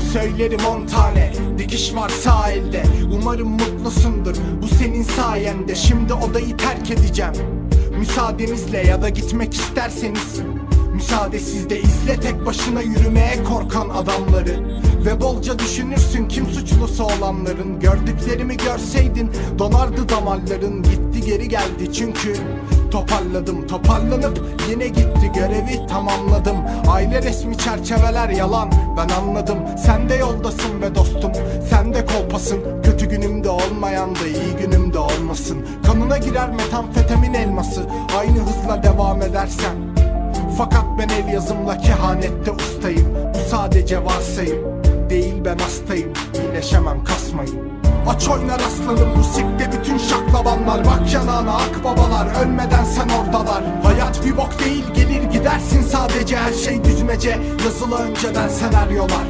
söylerim 10 tane. Dikiş var sağ elde, umarım mutlusundur, bu senin sayende. Şimdi odayı terk edeceğim müsaadenizle, ya da gitmek isterseniz müsaade sizde. İzle tek başına yürümeye korkan adamları ve bolca düşünürsün kim suçlusu olanların. Gördüklerimi görseydin donardı damarların. Gitti geri geldi çünkü toparladım, toparlanıp yine gitti, görevi tamamladım. Aile resmi çerçeveler yalan, ben anladım. Sen de yoldasın ve dostum, sen de kolpasın. Kötü günümde olmayan da iyi günümde olmasın. Kanına girer metamfetamin elması aynı hızla devam edersen. Fakat ben el yazımla kehanette ustayım. Bu sadece varsayım değil, ben hastayım. İyileşemem, kasmayın. Aç oynar aslanım, musikte bütün şaklabanlar. Bak yanağına akbabalar, ölmeden sen oradalar. Hayat bir bok değil, gelir gidersin sadece. Her şey düzmece, yazılı önceden senaryolar.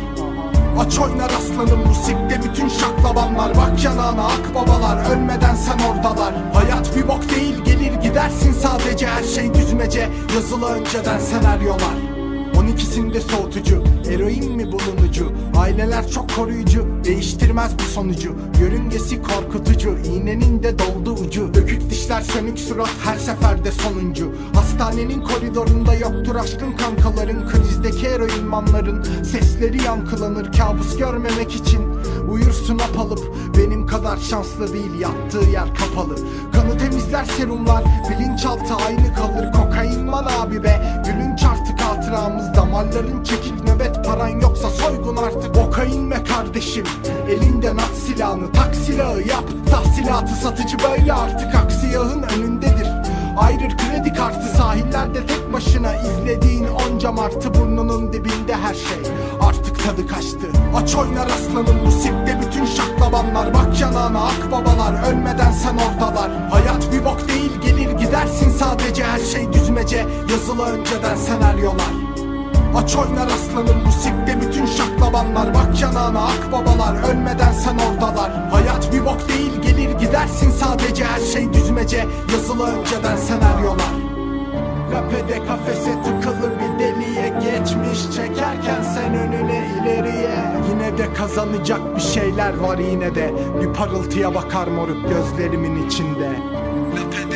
Aç oynar aslanım, musikte bütün şaklabanlar. Bak yanağına akbabalar, ölmeden sen oradalar. Hayat bir bok değil, gelir gidersin sadece. Her şey düzmece, yazılı önceden senaryolar. 12'sinde soğutucu, eroin mi bulunucu? Aileler çok koruyucu, değiştirmez bu sonucu. Yörüngesi korkutucu, iğnenin de doldu ucu. Dökük dişler, sönük surat, her seferde sonuncu. Hastanenin koridorunda yoktur aşkın kankaların. Krizdeki eroinmanların sesleri yankılanır. Kabus görmemek için uyursun apalıp. Benim kadar şanslı değil, yattığı yer kapalı. Kanı temizler serumlar, bilinçaltı aynı kalır. Kokain man abi be, gülünç artık hatıramız. Damarların çekik, nöbet paran yoksa soygun artık. Oka inme kardeşim, elinden at silahını. Tak silahı yap, tahsilatı satıcı böyle artık. Aksiyahın önündedir, ayırır kredi kartı. Sahillerde tek başına izlediğin onca martı. Burnunun dibinde her şey artık tadı kaçtı. Aç oynar aslanım, musikte bütün şaklabanlar. Bak yanağına akbabalar, ölmeden sen oradalar. Hayat bir bok değil, gelir gidersin sadece. Her şey düzmece, yazılı önceden senaryolar. Aç oynar aslanım, musikte bütün şaklabanlar. Bak yanağına akbabalar, ölmeden sen oradalar. Hayat bir bok değil, gelir gidersin sadece. Her şey düzmece, yazılı önceden senaryolar. Rapede kafese tıkılı bir deliye geçmiş, çekerken sen önüne ileriye. Yine de kazanacak bir şeyler var, yine de bir parıltıya bakar moruk gözlerimin içinde. Rapede